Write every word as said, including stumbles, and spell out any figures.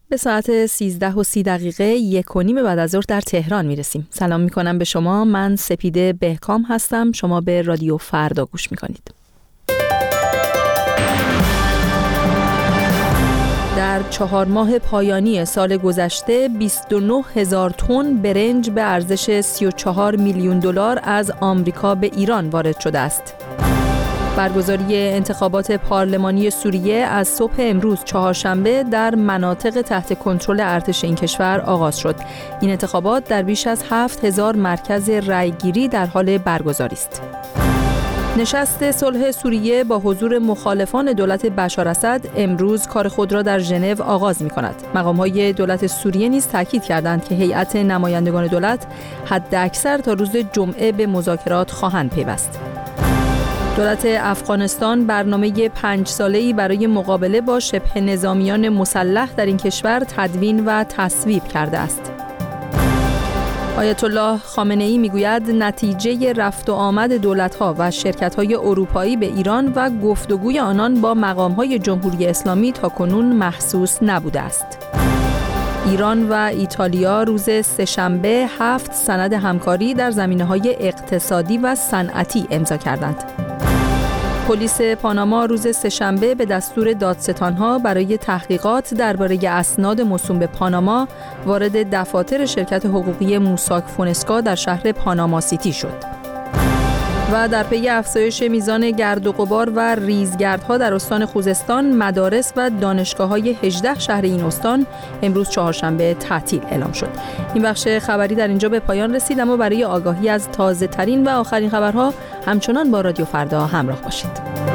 به ساعت سیزده و سی دقیقه یک و نیم بعد از ظهر در تهران میرسیم. سلام میکنم به شما. من سپیده بهکام هستم. شما به رادیو فردا گوش میکنید. در چهار ماه پایانی سال گذشته بیست و نه هزار تن برنج به ارزش سی و چهار میلیون دلار از آمریکا به ایران وارد شده است. برگزاری انتخابات پارلمانی سوریه از صبح امروز چهارشنبه در مناطق تحت کنترل ارتش این کشور آغاز شد. این انتخابات در بیش از هفت هزار مرکز رأیگیری در حال برگزاری است. نشست صلح سوریه با حضور مخالفان دولت بشار اسد امروز کار خود را در ژنو آغاز می‌کند. مقام‌های دولت سوریه نیز تاکید کردند که هیئت نمایندگان دولت حداکثر تا روز جمعه به مذاکرات خواهند پیوست. دولت افغانستان برنامه پنج ساله‌ای برای مقابله با شبه نظامیان مسلح در این کشور تدوین و تصویب کرده است. آیت الله خامنه‌ای میگوید نتیجه رفت و آمد دولت‌ها و شرکت‌های اروپایی به ایران و گفتگوی آنان با مقام‌های جمهوری اسلامی تاکنون محسوس نبوده است. ایران و ایتالیا روز سه‌شنبه هفت سند همکاری در زمینه‌های اقتصادی و صنعتی امضا کردند. پلیس پاناما روز سه‌شنبه به دستور دادستان‌ها برای تحقیقات درباره اسناد موسوم به پاناما وارد دفاتر شرکت حقوقی موساک فونسکا در شهر پاناما سیتی شد. و در پی افزایش میزان گرد و غبار و ریزگردها در استان خوزستان، مدارس و دانشگاه‌های هجده شهر این استان امروز چهارشنبه تعطیل اعلام شد. این بخش خبری در اینجا به پایان رسید، اما برای آگاهی از تازه‌ترین و آخرین خبرها همچنان با رادیو فردا همراه باشید.